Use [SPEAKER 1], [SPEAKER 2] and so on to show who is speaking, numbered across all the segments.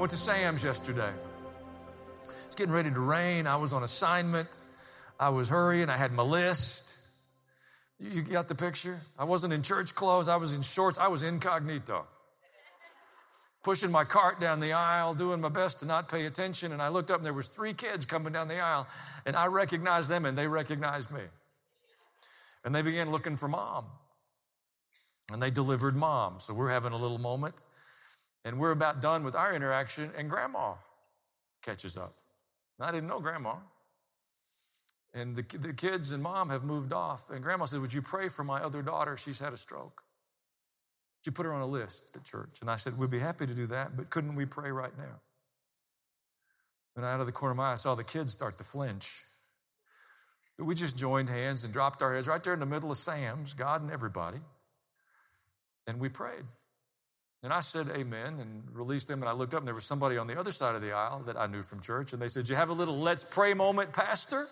[SPEAKER 1] went to Sam's yesterday. It's getting ready to rain. I was on assignment. I was hurrying. I had my list. You got the picture? I wasn't in church clothes. I was in shorts. I was incognito. Pushing my cart down the aisle, doing my best to not pay attention. And I looked up and there was 3 kids coming down the aisle. And I recognized them and they recognized me. And they began looking for Mom. And they delivered Mom. So we're having a little moment. And we're about done with our interaction and Grandma catches up. And I didn't know Grandma. And the kids and Mom have moved off. And Grandma said, would you pray for my other daughter? She's had a stroke. Would you put her on a list at church? And I said, we'd be happy to do that, but couldn't we pray right now? And out of the corner of my eye, I saw the kids start to flinch. But we just joined hands and dropped our heads right there in the middle of Sam's, God and everybody. And we prayed. And I said amen and released them. And I looked up and there was somebody on the other side of the aisle that I knew from church. And they said, you have a little let's pray moment, Pastor?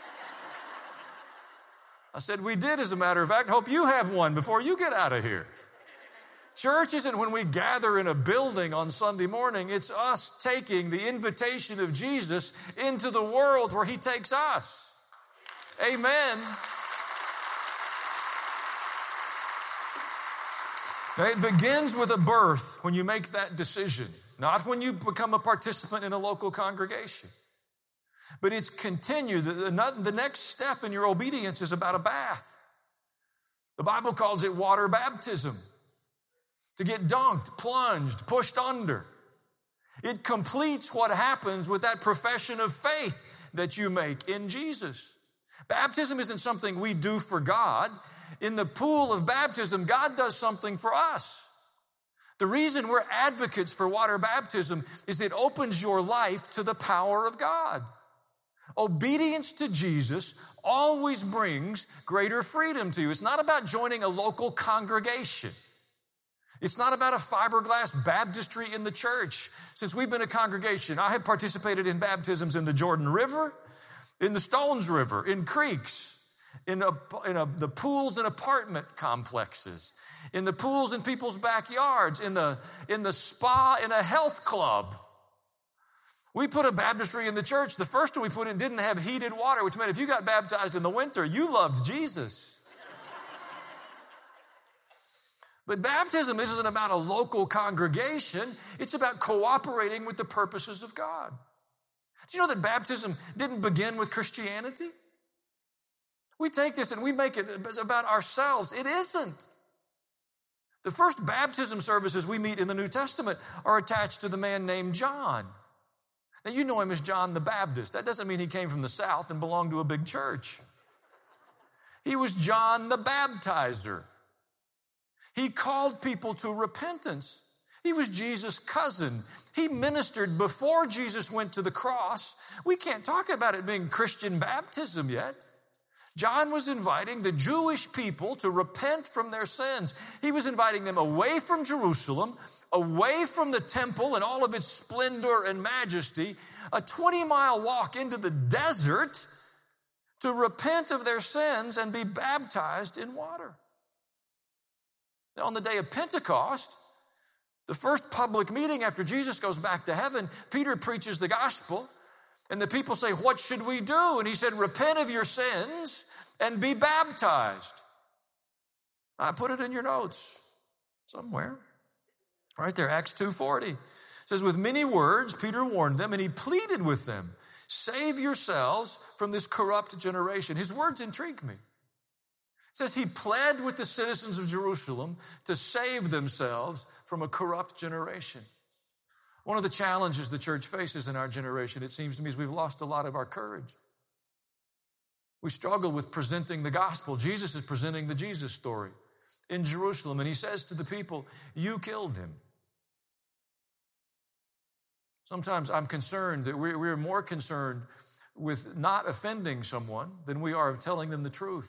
[SPEAKER 1] I said, we did, as a matter of fact. Hope you have one before you get out of here. Church isn't when we gather in a building on Sunday morning. It's us taking the invitation of Jesus into the world where he takes us. Amen. It begins with a birth when you make that decision, not when you become a participant in a local congregation. But it's continued. The next step in your obedience is about a bath. The Bible calls it water baptism. To get dunked, plunged, pushed under. It completes what happens with that profession of faith that you make in Jesus. Baptism isn't something we do for God. In the pool of baptism, God does something for us. The reason we're advocates for water baptism is it opens your life to the power of God. Obedience to Jesus always brings greater freedom to you. It's not about joining a local congregation. It's not about a fiberglass baptistry in the church. Since we've been a congregation, I have participated in baptisms in the Jordan River, in the Stones River, in creeks, in the pools in apartment complexes, in the pools in people's backyards, in the spa, in a health club. We put a baptistry in the church. The first one we put in didn't have heated water, which meant if you got baptized in the winter, you loved Jesus. But baptism isn't about a local congregation. It's about cooperating with the purposes of God. Did you know that baptism didn't begin with Christianity? We take this and we make it about ourselves. It isn't. The first baptism services we meet in the New Testament are attached to the man named John. Now, you know him as John the Baptist. That doesn't mean he came from the South and belonged to a big church. He was John the Baptizer. He called people to repentance. He was Jesus' cousin. He ministered before Jesus went to the cross. We can't talk about it being Christian baptism yet. John was inviting the Jewish people to repent from their sins. He was inviting them away from Jerusalem, away from the temple and all of its splendor and majesty, a 20-mile walk into the desert to repent of their sins and be baptized in water. Now, on the day of Pentecost, the first public meeting after Jesus goes back to heaven, Peter preaches the gospel, and the people say, what should we do? And he said, repent of your sins and be baptized. I put it in your notes somewhere. Right there, Acts 2:40. It says, with many words, Peter warned them, and he pleaded with them, save yourselves from this corrupt generation. His words intrigue me. It says he pled with the citizens of Jerusalem to save themselves from a corrupt generation. One of the challenges the church faces in our generation, it seems to me, is we've lost a lot of our courage. We struggle with presenting the gospel. Jesus is presenting the Jesus story in Jerusalem, and he says to the people, you killed him. Sometimes I'm concerned that we're more concerned with not offending someone than we are of telling them the truth.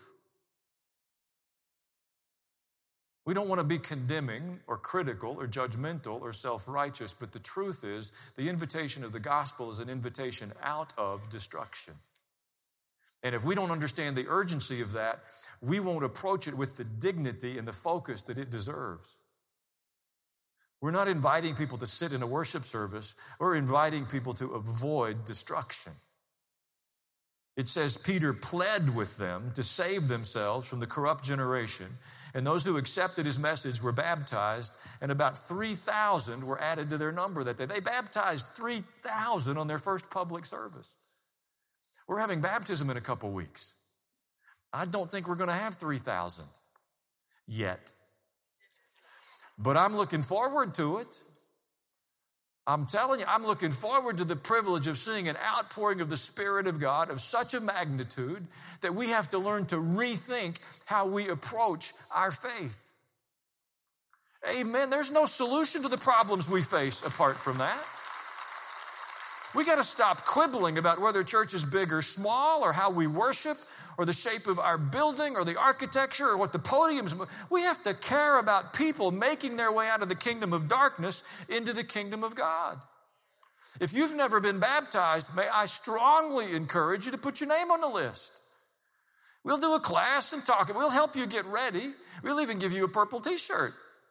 [SPEAKER 1] We don't want to be condemning or critical or judgmental or self-righteous, but the truth is the invitation of the gospel is an invitation out of destruction. And if we don't understand the urgency of that, we won't approach it with the dignity and the focus that it deserves. We're not inviting people to sit in a worship service. We're inviting people to avoid destruction. It says Peter pled with them to save themselves from the corrupt generation. And those who accepted his message were baptized, and about 3,000 were added to their number that day. They baptized 3,000 on their first public service. We're having baptism in a couple weeks. I don't think we're going to have 3,000 yet. But I'm looking forward to it. I'm telling you, I'm looking forward to the privilege of seeing an outpouring of the Spirit of God of such a magnitude that we have to learn to rethink how we approach our faith. Amen. There's no solution to the problems we face apart from that. We got to stop quibbling about whether church is big or small, or how we worship, or the shape of our building, or the architecture, or what the podium's. We have to care about people making their way out of the kingdom of darkness into the kingdom of God. If you've never been baptized, may I strongly encourage you to put your name on the list. We'll do a class and talk. We'll help you get ready. We'll even give you a purple t-shirt.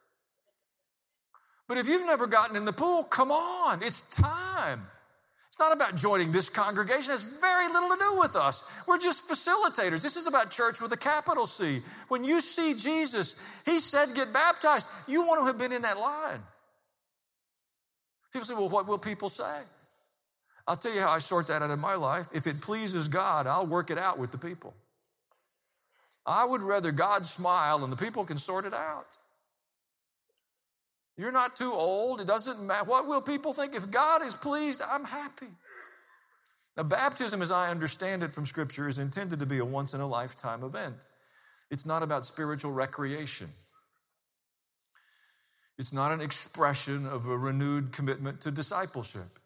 [SPEAKER 1] But if you've never gotten in the pool, come on, it's time. It's not about joining this congregation. It has very little to do with us. We're just facilitators. This is about church with a capital C. When you see Jesus, he said, get baptized. You want to have been in that line. People say, well, what will people say? I'll tell you how I sort that out in my life. If it pleases God, I'll work it out with the people. I would rather God smile and the people can sort it out. You're not too old. It doesn't matter. What will people think? If God is pleased, I'm happy. Now, baptism, as I understand it from Scripture, is intended to be a once-in-a-lifetime event. It's not about spiritual recreation. It's not an expression of a renewed commitment to discipleship.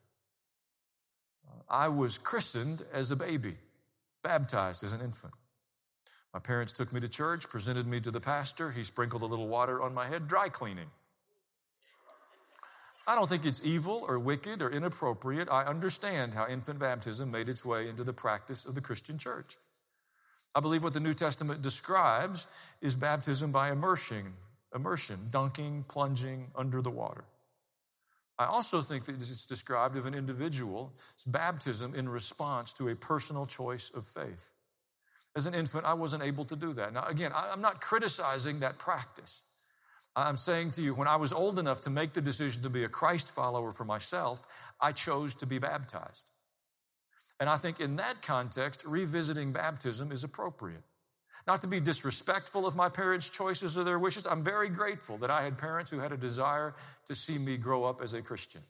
[SPEAKER 1] I was christened as a baby, baptized as an infant. My parents took me to church, presented me to the pastor. He sprinkled a little water on my head, dry cleaning. I don't think it's evil or wicked or inappropriate. I understand how infant baptism made its way into the practice of the Christian church. I believe what the New Testament describes is baptism by immersion, dunking, plunging under the water. I also think that it's described of an individual's baptism in response to a personal choice of faith. As an infant, I wasn't able to do that. Now, again, I'm not criticizing that practice. I'm saying to you, when I was old enough to make the decision to be a Christ follower for myself, I chose to be baptized. And I think in that context, revisiting baptism is appropriate. Not to be disrespectful of my parents' choices or their wishes. I'm very grateful that I had parents who had a desire to see me grow up as a Christian.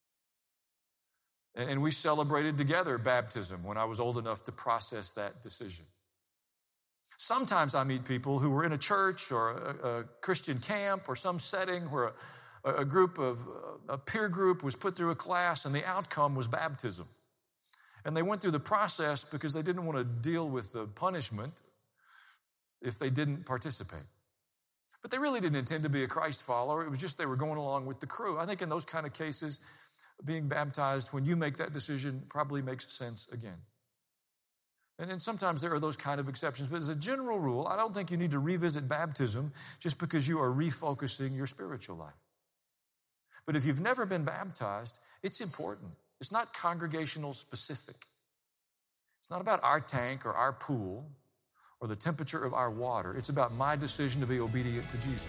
[SPEAKER 1] And we celebrated together baptism when I was old enough to process that decision. Sometimes I meet people who were in a church or a Christian camp or some setting where a peer group was put through a class and the outcome was baptism. And they went through the process because they didn't want to deal with the punishment if they didn't participate. But they really didn't intend to be a Christ follower. It was just they were going along with the crew. I think in those kind of cases, being baptized, when you make that decision, probably makes sense again. And then sometimes there are those kind of exceptions. But as a general rule, I don't think you need to revisit baptism just because you are refocusing your spiritual life. But if you've never been baptized, it's important. It's not congregational specific. It's not about our tank or our pool or the temperature of our water. It's about my decision to be obedient to Jesus.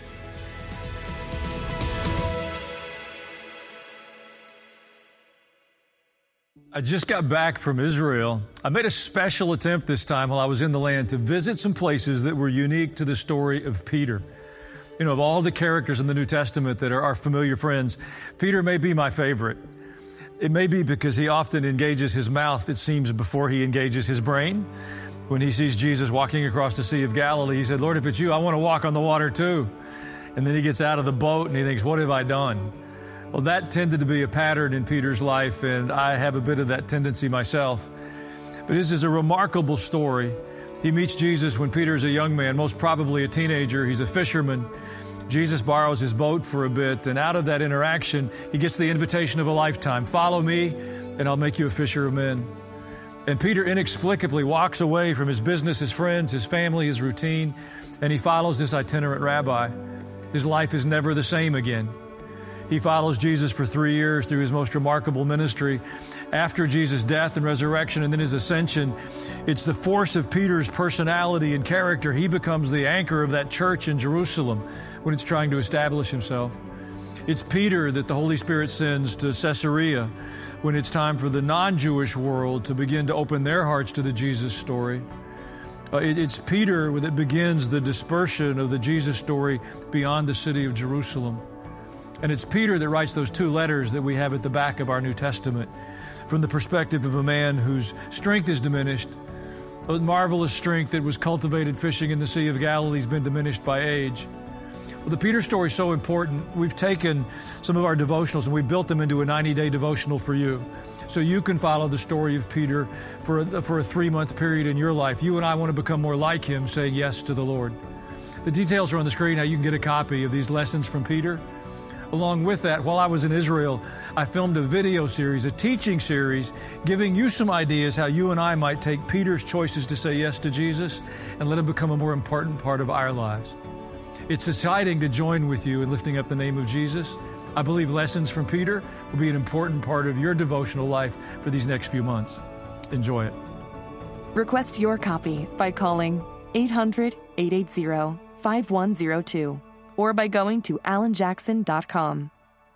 [SPEAKER 2] I just got back from Israel. I made a special attempt this time while I was in the land to visit some places that were unique to the story of Peter. You know, of all the characters in the New Testament that are our familiar friends, Peter may be my favorite. It may be because he often engages his mouth, it seems, before he engages his brain. When he sees Jesus walking across the Sea of Galilee, he said, Lord, if it's you, I want to walk on the water too. And then he gets out of the boat and he thinks, what have I done? Well, that tended to be a pattern in Peter's life, and I have a bit of that tendency myself. But this is a remarkable story. He meets Jesus when Peter is a young man, most probably a teenager. He's a fisherman. Jesus borrows his boat for a bit, and out of that interaction, he gets the invitation of a lifetime. Follow me, and I'll make you a fisher of men. And Peter inexplicably walks away from his business, his friends, his family, his routine, and he follows this itinerant rabbi. His life is never the same again. He follows Jesus for 3 years through his most remarkable ministry. After Jesus' death and resurrection and then his ascension, it's the force of Peter's personality and character. He becomes the anchor of that church in Jerusalem when it's trying to establish himself. It's Peter that the Holy Spirit sends to Caesarea when it's time for the non-Jewish world to begin to open their hearts to the Jesus story. It's Peter that begins the dispersion of the Jesus story beyond the city of Jerusalem. And it's Peter that writes those 2 letters that we have at the back of our New Testament from the perspective of a man whose strength is diminished. A marvelous strength that was cultivated fishing in the Sea of Galilee has been diminished by age. Well, the Peter story is so important. We've taken some of our devotionals and we built them into a 90-day devotional for you. So you can follow the story of Peter for a 3-month period in your life. You and I want to become more like him, saying yes to the Lord. The details are on the screen, how you can get a copy of these lessons from Peter. Along with that, while I was in Israel, I filmed a video series, a teaching series, giving you some ideas how you and I might take Peter's choices to say yes to Jesus and let him become a more important part of our lives. It's exciting to join with you in lifting up the name of Jesus. I believe lessons from Peter will be an important part of your devotional life for these next few months. Enjoy it.
[SPEAKER 3] Request your copy by calling 800-880-5102 or by going to alanjackson.com.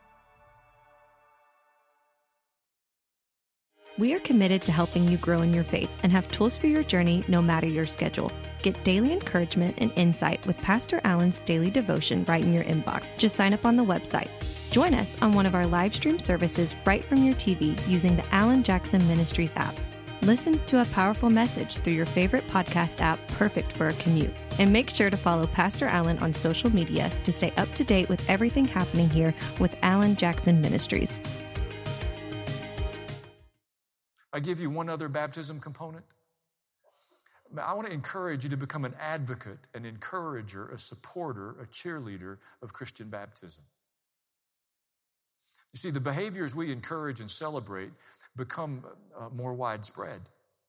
[SPEAKER 4] We are committed to helping you grow in your faith and have tools for your journey no matter your schedule. Get daily encouragement and insight with Pastor Alan's daily devotion right in your inbox. Just sign up on the website. Join us on one of our live stream services right from your TV using the Alan Jackson Ministries app. Listen to a powerful message through your favorite podcast app, perfect for a commute. And make sure to follow Pastor Alan on social media to stay up to date with everything happening here with Alan Jackson Ministries.
[SPEAKER 1] I give you one other baptism component. I want to encourage you to become an advocate, an encourager, a supporter, a cheerleader of Christian baptism. You see, the behaviors we encourage and celebrate become more widespread.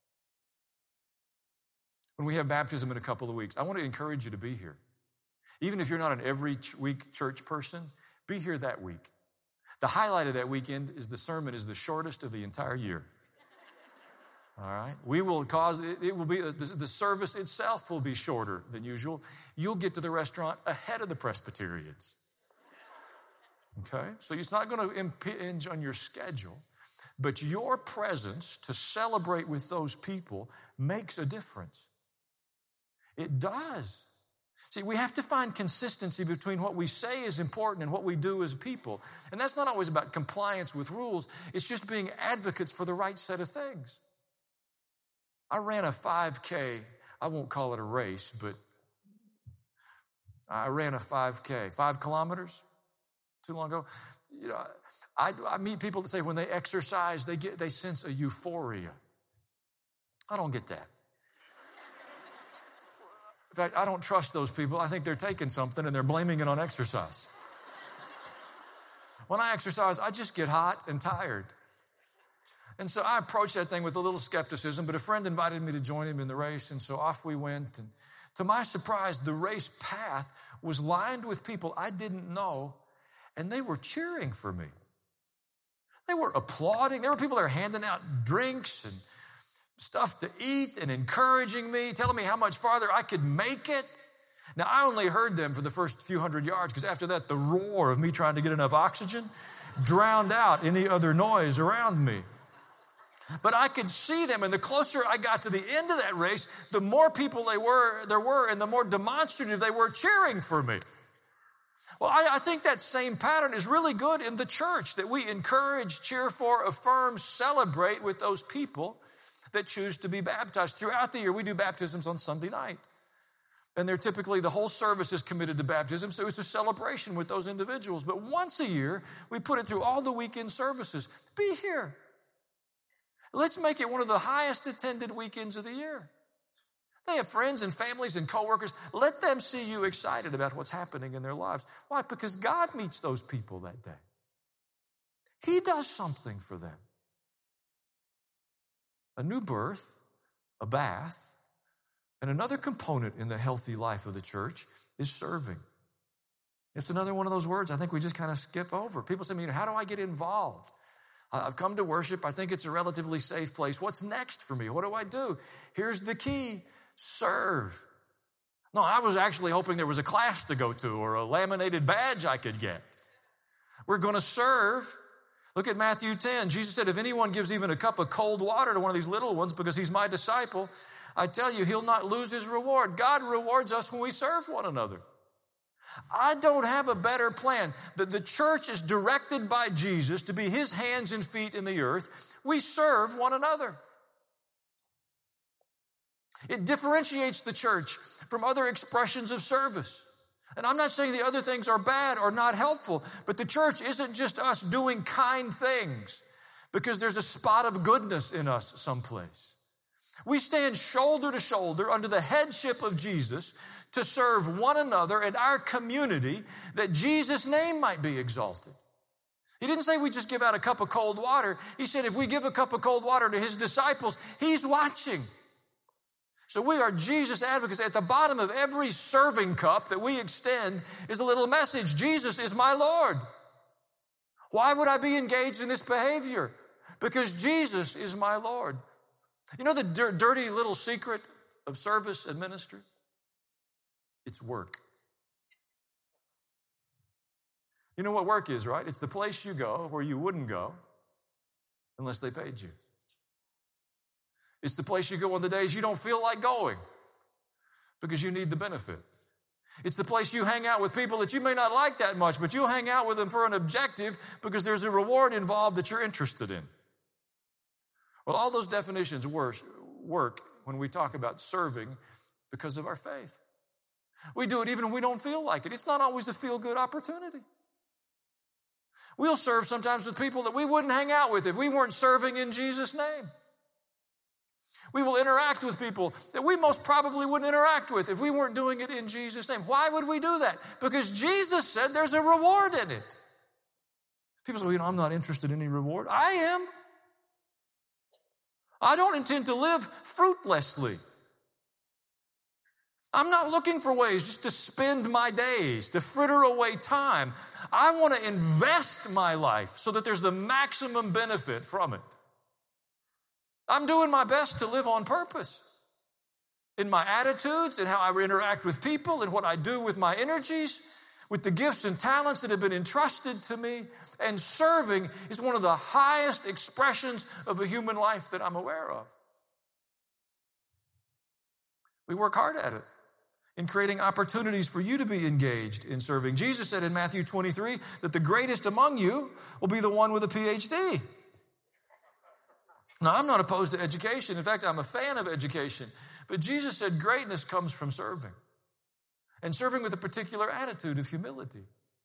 [SPEAKER 1] When we have baptism in a couple of weeks, I want to encourage you to be here. Even if you're not an every week church person, be here that week. The highlight of that weekend is the sermon is the shortest of the entire year. All right? We will cause, it will be, the service itself will be shorter than usual. You'll get to the restaurant ahead of the Presbyterians. Okay? So it's not going to impinge on your schedule, but your presence to celebrate with those people makes a difference. It does. See, we have to find consistency between what we say is important and what we do as people. And that's not always about compliance with rules. It's just being advocates for the right set of things. I ran a 5K. I won't call it a race, but I ran a 5K, 5 kilometers, too long ago. You know, I meet people that say when they exercise, they sense a euphoria. I don't get that. In fact, I don't trust those people. I think they're taking something and they're blaming it on exercise. When I exercise, I just get hot and tired. And so I approached that thing with a little skepticism, but a friend invited me to join him in the race, and so off we went. And to my surprise, the race path was lined with people I didn't know, and they were cheering for me. They were applauding. There were people that were handing out drinks and stuff to eat and encouraging me, telling me how much farther I could make it. Now, I only heard them for the first few hundred yards because after that, the roar of me trying to get enough oxygen drowned out any other noise around me. But I could see them, and the closer I got to the end of that race, the more people there were, and the more demonstrative they were cheering for me. Well, I think that same pattern is really good in the church, that we encourage, cheer for, affirm, celebrate with those people that choose to be baptized. Throughout the year, we do baptisms on Sunday night. And they're typically, the whole service is committed to baptism, so it's a celebration with those individuals. But once a year, we put it through all the weekend services. Be here. Let's make it one of the highest attended weekends of the year. They have friends and families and coworkers. Let them see you excited about what's happening in their lives. Why? Because God meets those people that day. He does something for them. A new birth, a bath, and another component in the healthy life of the church is serving. It's another one of those words I think we just kind of skip over. People say, how do I get involved? I've come to worship. I think it's a relatively safe place. What's next for me? What do I do? Here's the key. Serve. No, I was actually hoping there was a class to go to or a laminated badge I could get. We're going to serve. Look at Matthew 10. Jesus said, if anyone gives even a cup of cold water to one of these little ones because he's my disciple, I tell you, he'll not lose his reward. God rewards us when we serve one another. I don't have a better plan. The church is directed by Jesus to be his hands and feet in the earth. We serve one another. It differentiates the church from other expressions of service. And I'm not saying the other things are bad or not helpful, but the church isn't just us doing kind things because there's a spot of goodness in us someplace. We stand shoulder to shoulder under the headship of Jesus to serve one another and our community that Jesus' name might be exalted. He didn't say we just give out a cup of cold water. He said if we give a cup of cold water to his disciples, he's watching. So we are Jesus advocates. At the bottom of every serving cup that we extend is a little message. Jesus is my Lord. Why would I be engaged in this behavior? Because Jesus is my Lord. You know the dirty little secret of service and ministry? It's work. You know what work is, right? It's the place you go where you wouldn't go unless they paid you. It's the place you go on the days you don't feel like going because you need the benefit. It's the place you hang out with people that you may not like that much, but you'll hang out with them for an objective because there's a reward involved that you're interested in. Well, all those definitions work when we talk about serving because of our faith. We do it even when we don't feel like it. It's not always a feel-good opportunity. We'll serve sometimes with people that we wouldn't hang out with if we weren't serving in Jesus' name. We will interact with people that we most probably wouldn't interact with if we weren't doing it in Jesus' name. Why would we do that? Because Jesus said there's a reward in it. People say, I'm not interested in any reward. I am. I don't intend to live fruitlessly. I'm not looking for ways just to spend my days, to fritter away time. I want to invest my life so that there's the maximum benefit from it. I'm doing my best to live on purpose in my attitudes and how I interact with people and what I do with my energies, with the gifts and talents that have been entrusted to me. And serving is one of the highest expressions of a human life that I'm aware of. We work hard at it in creating opportunities for you to be engaged in serving. Jesus said in Matthew 23 that the greatest among you will be the one with a PhD. Now, I'm not opposed to education. In fact, I'm a fan of education. But Jesus said greatness comes from serving. And serving with a particular attitude of humility.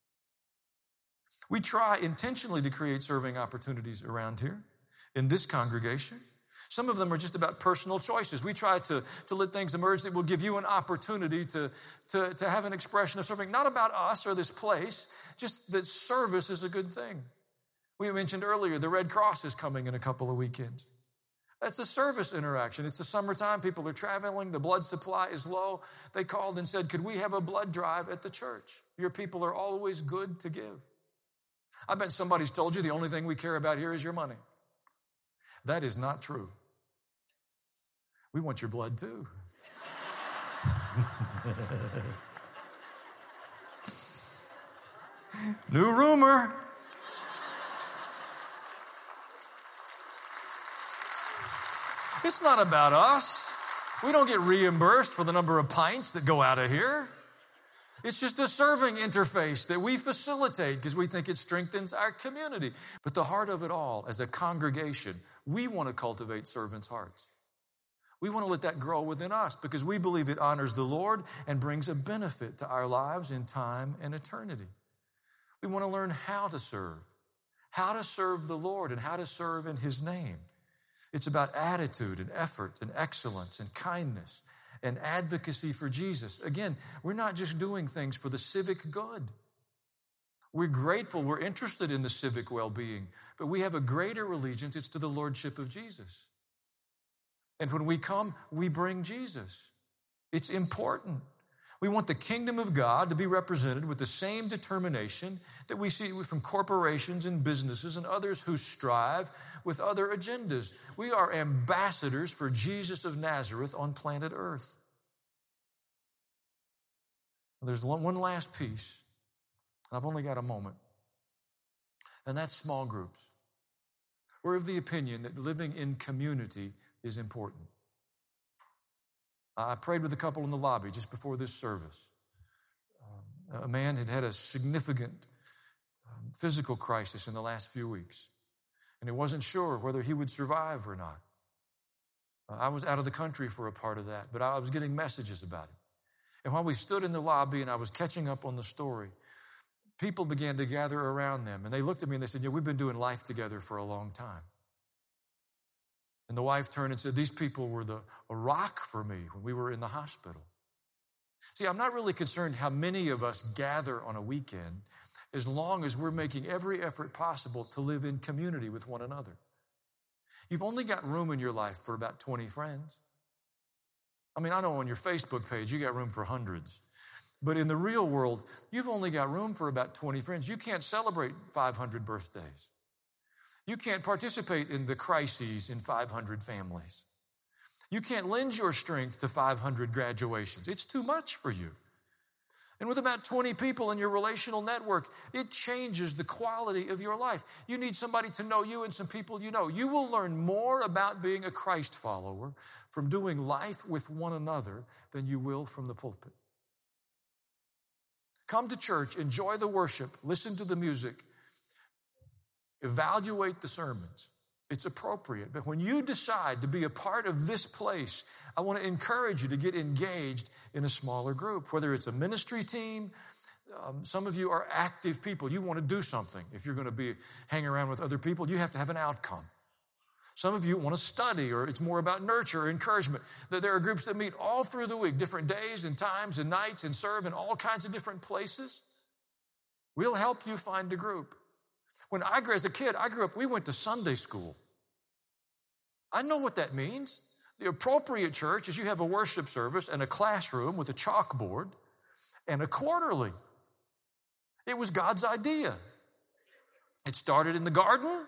[SPEAKER 1] We try intentionally to create serving opportunities around here in this congregation. Some of them are just about personal choices. We try to let things emerge that will give you an opportunity to have an expression of serving. Not about us or this place, just that service is a good thing. We mentioned earlier the Red Cross is coming in a couple of weekends. That's a service interaction. It's the summertime. People are traveling. The blood supply is low. They called and said, could we have a blood drive at the church? Your people are always good to give. I bet somebody's told you the only thing we care about here is your money. That is not true. We want your blood too. New rumor. It's not about us. We don't get reimbursed for the number of pints that go out of here. It's just a serving interface that we facilitate because we think it strengthens our community. But the heart of it all, as a congregation, we want to cultivate servants' hearts. We want to let that grow within us because we believe it honors the Lord and brings a benefit to our lives in time and eternity. We want to learn how to serve the Lord and how to serve in His name. It's about attitude and effort and excellence and kindness and advocacy for Jesus. Again, we're not just doing things for the civic good. We're grateful, we're interested in the civic well-being, but we have a greater allegiance. It's to the Lordship of Jesus. And when we come, we bring Jesus. It's important. We want the kingdom of God to be represented with the same determination that we see from corporations and businesses and others who strive with other agendas. We are ambassadors for Jesus of Nazareth on planet Earth. There's one last piece, and I've only got a moment, and that's small groups. We're of the opinion that living in community is important. I prayed with a couple in the lobby just before this service. A man had had a significant physical crisis in the last few weeks, and he wasn't sure whether he would survive or not. I was out of the country for a part of that, but I was getting messages about it. And while we stood in the lobby and I was catching up on the story, people began to gather around them, and they looked at me and they said, we've been doing life together for a long time. And the wife turned and said, these people were a rock for me when we were in the hospital. See, I'm not really concerned how many of us gather on a weekend as long as we're making every effort possible to live in community with one another. You've only got room in your life for about 20 friends. I mean, I know on your Facebook page you got room for hundreds. But in the real world, you've only got room for about 20 friends. You can't celebrate 500 birthdays. You can't participate in the crises in 500 families. You can't lend your strength to 500 graduations. It's too much for you. And with about 20 people in your relational network, it changes the quality of your life. You need somebody to know you and some people you know. You will learn more about being a Christ follower from doing life with one another than you will from the pulpit. Come to church, enjoy the worship, listen to the music, evaluate the sermons. It's appropriate. But when you decide to be a part of this place, I want to encourage you to get engaged in a smaller group, whether it's a ministry team. Some of you are active people. You want to do something. If you're going to hang around with other people, you have to have an outcome. Some of you want to study, or it's more about nurture or encouragement. There are groups that meet all through the week, different days and times and nights, and serve in all kinds of different places. We'll help you find a group. As a kid, we went to Sunday school. I know what that means. The appropriate church is you have a worship service and a classroom with a chalkboard and a quarterly. It was God's idea. It started in the garden.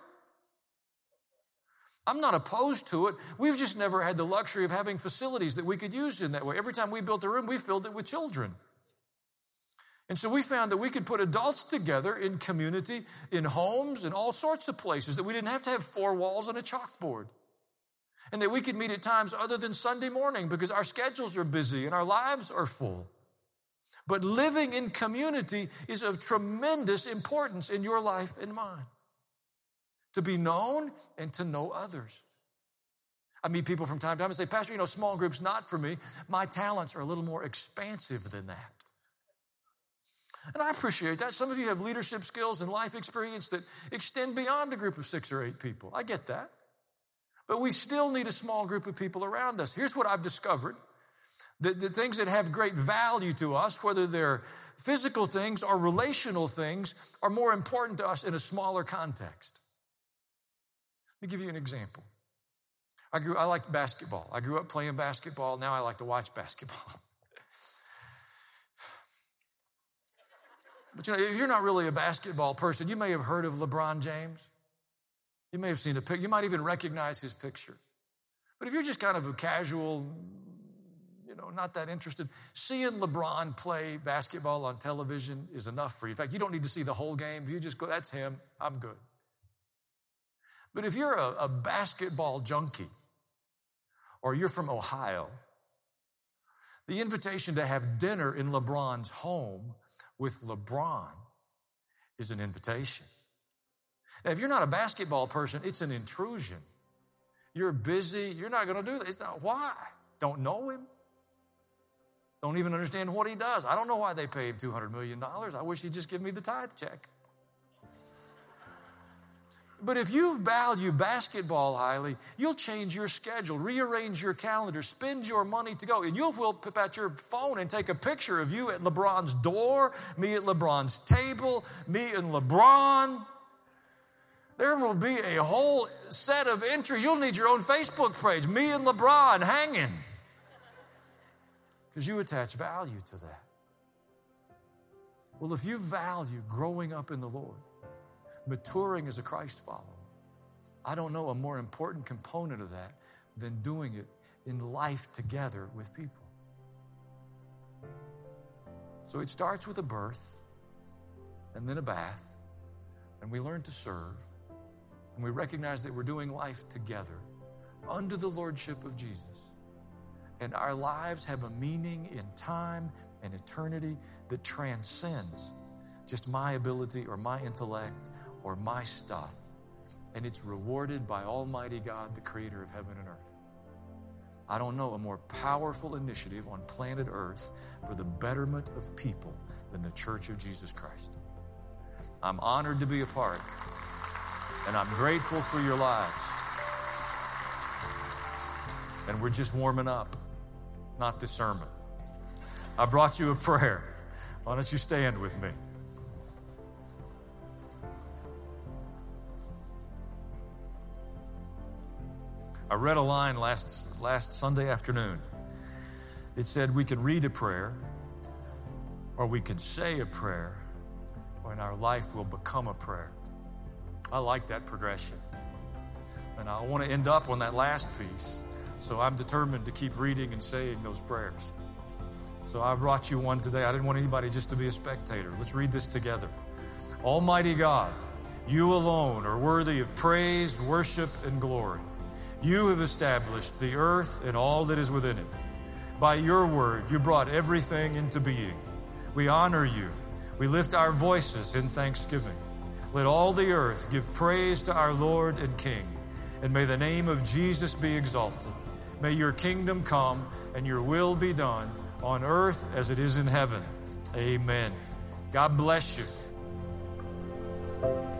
[SPEAKER 1] I'm not opposed to it. We've just never had the luxury of having facilities that we could use in that way. Every time we built a room, we filled it with children. And so we found that we could put adults together in community, in homes, in all sorts of places, that we didn't have to have 4 walls and a chalkboard. And that we could meet at times other than Sunday morning because our schedules are busy and our lives are full. But living in community is of tremendous importance in your life and mine. To be known and to know others. I meet people from time to time and say, Pastor, small groups not for me. My talents are a little more expansive than that. And I appreciate that. Some of you have leadership skills and life experience that extend beyond a group of 6 or 8 people. I get that. But we still need a small group of people around us. Here's what I've discovered. The things that have great value to us, whether they're physical things or relational things, are more important to us in a smaller context. Let me give you an example. I like basketball. I grew up playing basketball. Now I like to watch basketball. But if you're not really a basketball person, you may have heard of LeBron James. You may have seen a picture. You might even recognize his picture. But if you're just kind of a casual, not that interested, seeing LeBron play basketball on television is enough for you. In fact, you don't need to see the whole game. You just go, that's him. I'm good. But if you're a basketball junkie, or you're from Ohio, the invitation to have dinner in LeBron's home with LeBron is an invitation. Now, if you're not a basketball person, it's an intrusion. You're busy. You're not going to do that. It's not why. Don't know him. Don't even understand what he does. I don't know why they pay him $200 million. I wish he'd just give me the tithe check. But if you value basketball highly, you'll change your schedule, rearrange your calendar, spend your money to go. And you'll whip out your phone and take a picture of you at LeBron's door, me at LeBron's table, me and LeBron. There will be a whole set of entries. You'll need your own Facebook page, me and LeBron hanging. because you attach value to that. Well, if you value growing up in the Lord, maturing as a Christ follower, I don't know a more important component of that than doing it in life together with people. So it starts with a birth and then a bath, and we learn to serve, and we recognize that we're doing life together under the lordship of Jesus. And our lives have a meaning in time and eternity that transcends just my ability or my intellect or my stuff. And it's rewarded by Almighty God, the creator of heaven and earth. I don't know a more powerful initiative on planet Earth for the betterment of people than the Church of Jesus Christ. I'm honored to be a part, and I'm grateful for your lives. And we're just warming up, not the sermon. I brought you a prayer. Why don't you stand with me? I read a line last Sunday afternoon. It said we can read a prayer, or we can say a prayer, and our life will become a prayer. I like that progression. And I want to end up on that last piece, so I'm determined to keep reading and saying those prayers. So I brought you one today. I didn't want anybody just to be a spectator. Let's read this together. Almighty God, you alone are worthy of praise, worship, and glory. You have established the earth and all that is within it. By your word, you brought everything into being. We honor you. We lift our voices in thanksgiving. Let all the earth give praise to our Lord and King. And may the name of Jesus be exalted. May your kingdom come and your will be done on earth as it is in heaven. Amen. God bless you.